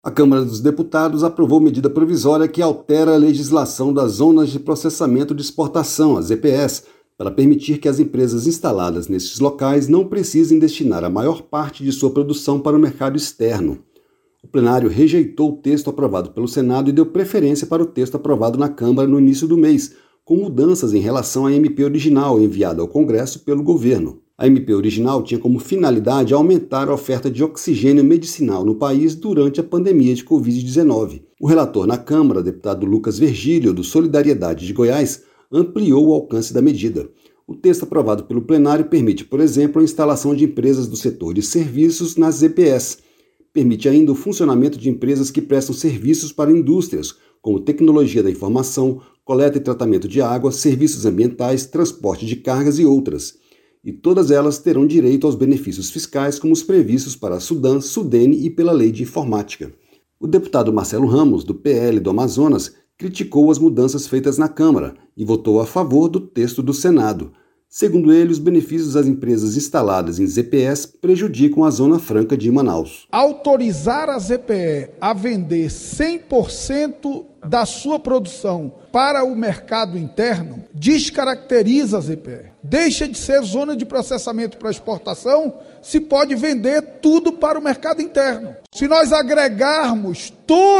A Câmara dos Deputados aprovou medida provisória que altera a legislação das Zonas de Processamento de Exportação, as ZPS, para permitir que as empresas instaladas nesses locais não precisem destinar a maior parte de sua produção para o mercado externo. O plenário rejeitou o texto aprovado pelo Senado e deu preferência para o texto aprovado na Câmara no início do mês, com mudanças em relação à MP original enviada ao Congresso pelo governo. A MP original tinha como finalidade aumentar a oferta de oxigênio medicinal no país durante a pandemia de Covid-19. O relator na Câmara, deputado Lucas Virgílio, do Solidariedade de Goiás, ampliou o alcance da medida. O texto aprovado pelo plenário permite, por exemplo, a instalação de empresas do setor de serviços nas ZPS. Permite ainda o funcionamento de empresas que prestam serviços para indústrias, como tecnologia da informação, coleta e tratamento de água, serviços ambientais, transporte de cargas e outras. E todas elas terão direito aos benefícios fiscais como os previstos para a Sudan, Sudene e pela Lei de Informática. O deputado Marcelo Ramos, do PL do Amazonas, criticou as mudanças feitas na Câmara e votou a favor do texto do Senado. Segundo ele, os benefícios das empresas instaladas em ZPS prejudicam a Zona Franca de Manaus. Autorizar a ZPE a vender 100% da sua produção para o mercado interno descaracteriza a ZPE. Deixa de ser zona de processamento para exportação, se pode vender tudo para o mercado interno. Se nós agregarmos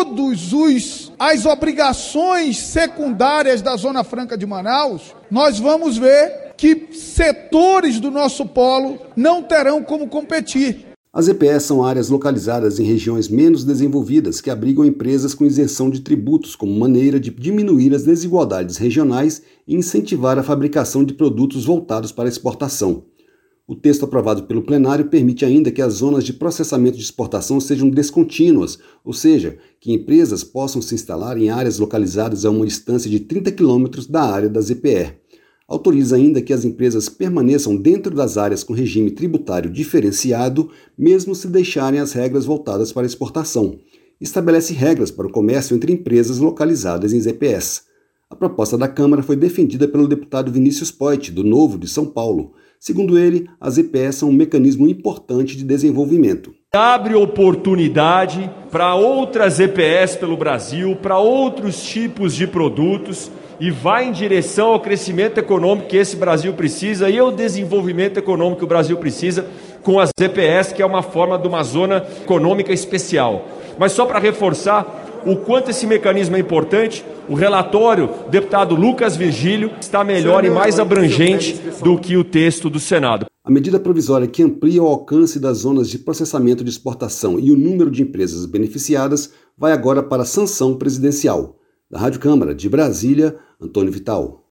as obrigações secundárias da Zona Franca de Manaus, nós vamos ver que setores do nosso polo não terão como competir. As ZPS são áreas localizadas em regiões menos desenvolvidas que abrigam empresas com isenção de tributos como maneira de diminuir as desigualdades regionais e incentivar a fabricação de produtos voltados para a exportação. O texto aprovado pelo plenário permite ainda que as zonas de processamento de exportação sejam descontínuas, ou seja, que empresas possam se instalar em áreas localizadas a uma distância de 30 km da área da ZPE. Autoriza ainda que as empresas permaneçam dentro das áreas com regime tributário diferenciado, mesmo se deixarem as regras voltadas para a exportação. Estabelece regras para o comércio entre empresas localizadas em ZPS. A proposta da Câmara foi defendida pelo deputado Vinícius Poit, do Novo de São Paulo. Segundo ele, as ZPS são um mecanismo importante de desenvolvimento. Abre oportunidade para outras ZPS pelo Brasil, para outros tipos de produtos, e vai em direção ao crescimento econômico que esse Brasil precisa e ao desenvolvimento econômico que o Brasil precisa com as ZPS, que é uma forma de uma zona econômica especial. Mas só para reforçar o quanto esse mecanismo é importante, o relatório do deputado Lucas Virgílio está melhor e mais abrangente do que o texto do Senado. A medida provisória que amplia o alcance das zonas de processamento de exportação e o número de empresas beneficiadas vai agora para a sanção presidencial. Da Rádio Câmara de Brasília, Antônio Vital.